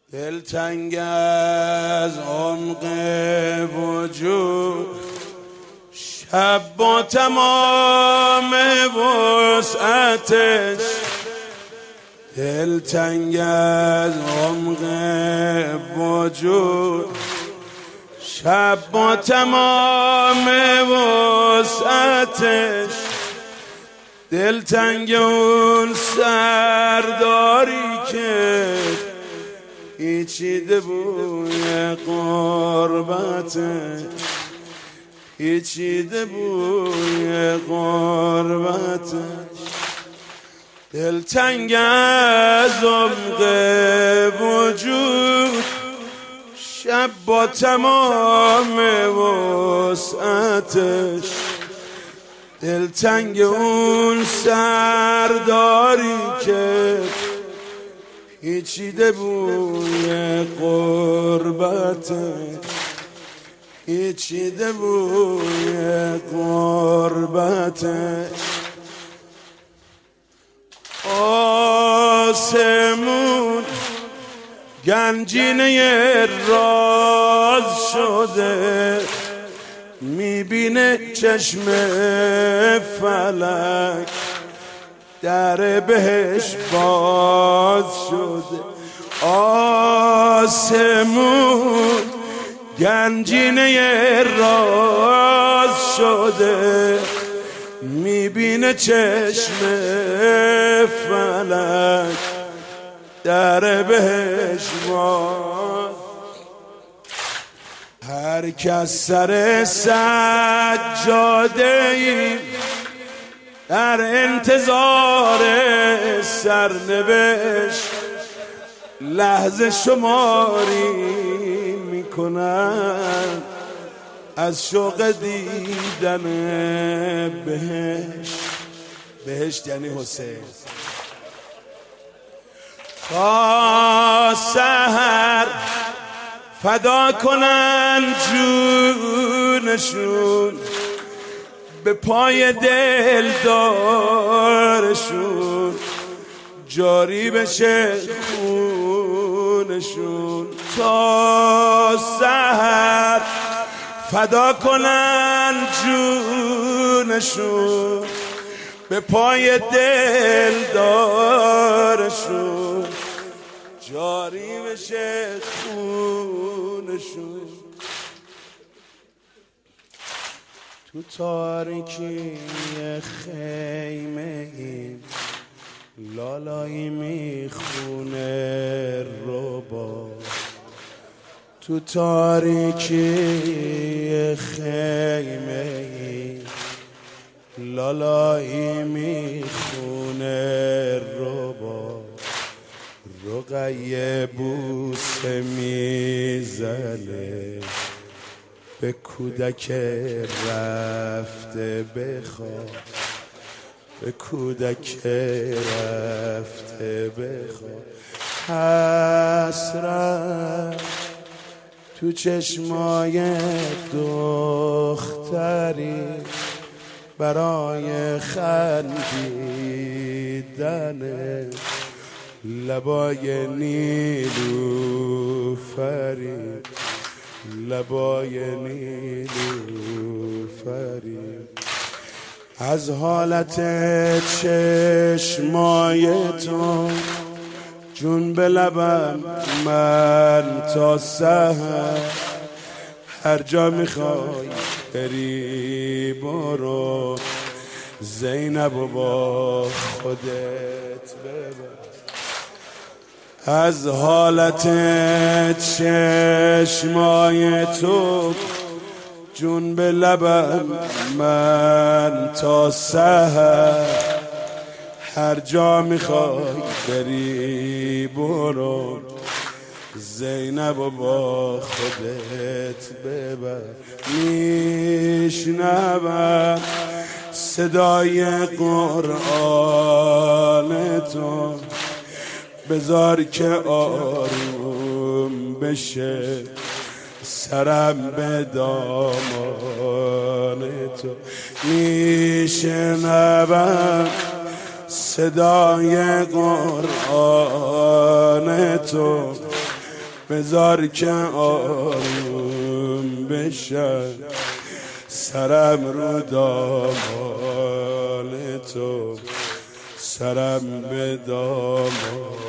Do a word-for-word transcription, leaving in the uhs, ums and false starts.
دلتنگ از عمق وجود، شب با تمام وسعتش. دلتنگ از عمق وجود، شب با تمام وسعتش. دلتنگ اون سرداری که پیچیده بوی قربتش، پیچیده بوی قربتش. دلتنگ از عمق وجود، شب با تمام وسعتش. دلتنگ اون سرداری که پیچیده بوی قربتش، پیچیده بوی قربتش. آسمون گنجینه راز شده، میبینه چشم فلک در بهش باز شده. آسمون گنجینه راز شده، میبینه چشم فلک در بهش باز. هر کس سر سجاده‌ای در انتظار سرنوشت، لحظه شماری میکنن از شوق دیدن بهشت. بهشت یعنی حسین. تا سحر فدا کنن جونشون به پای دلدارشون، جاری بشه خونشون. تا سحر فدا کنن جونشون به پای دلدارشون، جاری بشه خونشون. تو تاریکی خیمه این لالایی میخونه ربا. تو تاریکی خیمه این لالایی میخونه ربا. رقیه بوسه میزنه به کودک رفته بخواب، به کودک رفته بخواب. حسرت تو چشمای دختری برای خندیدن، لبای نیلوفری، لبای نیلوفری. از حالت چشمای تو جون به لبم من تا سحر. هر جا میخوای بری برو، زینب و با خودت ببر. از حالت چشمای تو جون به لبم من تا سحر. هر جا میخوای بری برو، زینب و با خودت ببر. میشنوم صدای قرآن تو، بذار که آروم بشه سرم به دامان تو. میشنوم صدای قرآن تو، بذار که آروم بشه سرم رو دامال تو، سرم به دامال